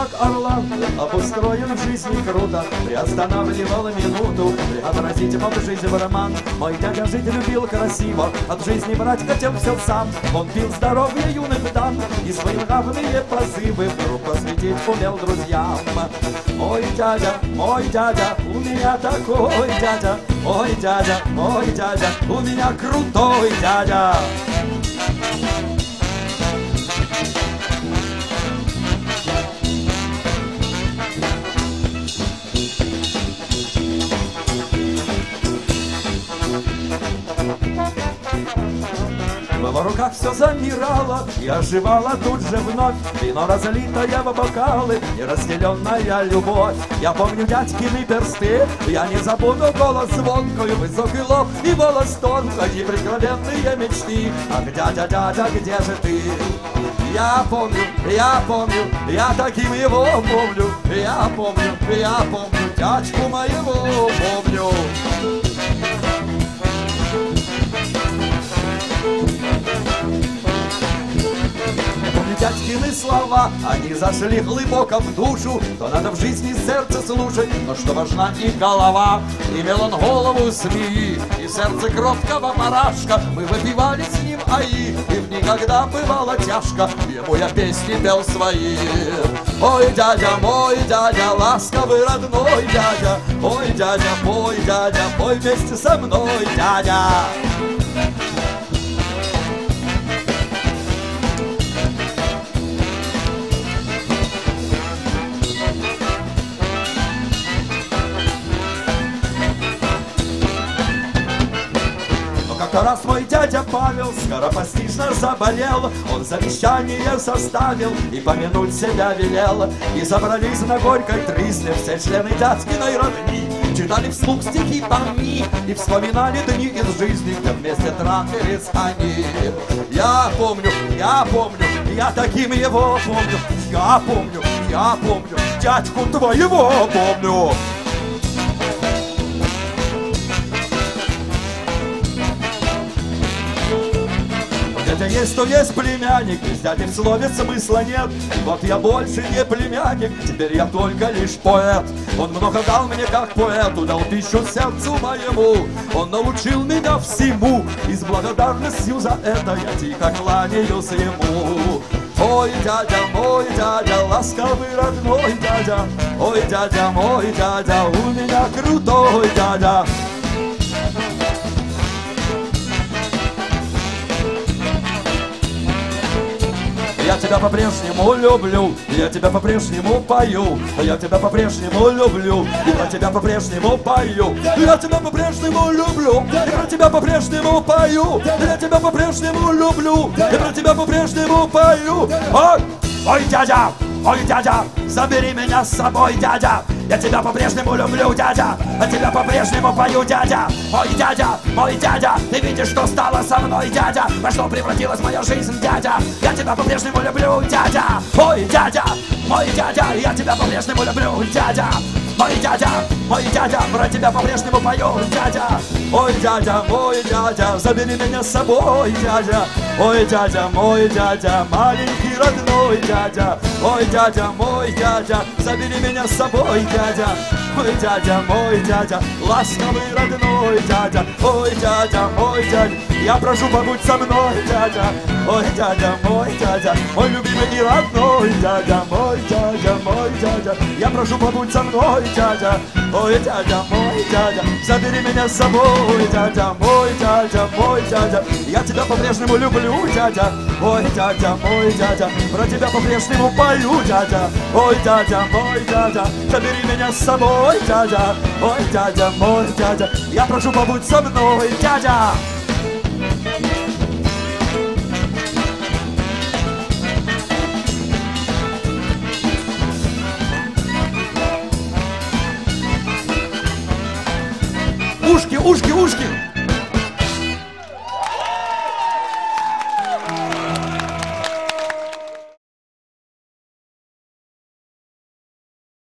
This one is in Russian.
как орлан, обустроен в жизни круто, приостанавливал минуту, преобразить мог жизнь в роман. Мой дядя жить любил красиво, от жизни брать хотел все сам. Он пил здоровье юных дам и свои нравные позывы вдруг посвятить умел друзьям. Мой дядя, у меня такой дядя. Мой дядя, у меня крутой дядя. В руках все замирало и оживало тут же вновь. Вино разлитое в бокалы и разделенная любовь. Я помню дядькины персты, я не забуду голос звонкую, высокий лоб и волос тонкой, неприкровенные мечты. Ах, дядя, дядя, где же ты? Я помню, я таким его помню. Я помню, дядьку моего помню. Дядькины слова, они зашли глубоко в душу. То надо в жизни сердце слушать, но что важна и голова. Имел он голову змеи и сердце кроткого барашка. Мы выпивали с ним аи, и в никогда бывало тяжко. Ему я песни пел свои. Ой, дядя, мой дядя, ласковый родной дядя. Ой, дядя, пой вместе со мной, дядя. Как-то раз мой дядя Павел скоропостижно заболел. Он завещание составил и помянуть себя велел. И собрались на горькой тризне все члены дядькиной родни. Читали вслух стихи парни и вспоминали дни из жизни, где вместе трахались они. Я помню, я таким его помню. Я помню, дядьку твоего помню. Дядя есть, то есть племянник, без дяди в слове смысла нет. И вот я больше не племянник, теперь я только лишь поэт. Он много дал мне как поэту, дал пищу сердцу моему. Он научил меня всему, и с благодарностью за это я тихо кланяюсь ему. Ой, дядя, мой дядя, ласковый родной дядя. Ой, дядя, мой дядя, у меня крутой дядя. Я тебя по-прежнему люблю, я тебя по-прежнему пою, я тебя по-прежнему люблю, и про тебя по-прежнему пою. Я тебя по-прежнему люблю, и про тебя по-прежнему пою, я тебя по-прежнему люблю, и про тебя по-прежнему пою. Ой, дядя, забери меня с собой, дядя. Я тебя по-прежнему люблю, дядя, а тебя по-прежнему пою, дядя. Мой дядя, ты видишь, что стало со мной, дядя. Во что превратилась моя жизнь, дядя. Я тебя по-прежнему люблю, дядя. Ой, дядя, мой дядя, я тебя по-прежнему люблю, дядя. Мой дядя, про тебя по-прежнему пою, дядя. Ой, дядя, мой дядя, забери меня с собой, дядя. Ой, дядя, мой дядя, маленький родной дядя. Ой, дядя, мой дядя, забери меня с собой, дядя. Ой, дядя, мой дядя, ласковый родной дядя. Ой, дядя, мой дядя, я прошу, побудь со мной, дядя. Ой, дядя, мой любимый и родной дядя. Мой дядя, я прошу, побудь со мной, дядя. Ой, дядя, мой дядя, забери меня с собой, дядя. Мой дядя, я тебя по-прежнему люблю, дядя. Ой, дядя, мой дядя, про тебя по-прежнему пою, дядя. Ой, дядя, мой дядя, забери меня с собой, дядя. Ой, дядя, мой дядя, я прошу, побудь со мной, дядя. Ушки!